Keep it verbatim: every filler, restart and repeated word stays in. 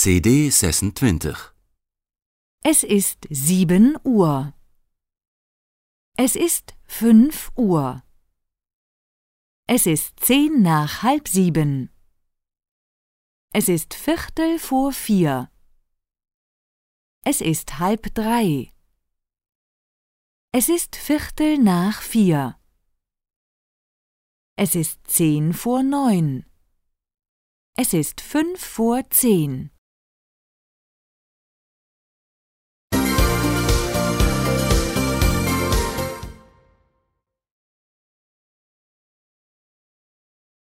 C D sesentwintig. Es ist sieben Uhr. Es ist fünf Uhr. Es ist zehn nach halb sieben. Es ist Viertel vor vier. Es ist halb drei. Es ist Viertel nach vier. Es ist zehn vor neun. Es ist fünf vor zehn.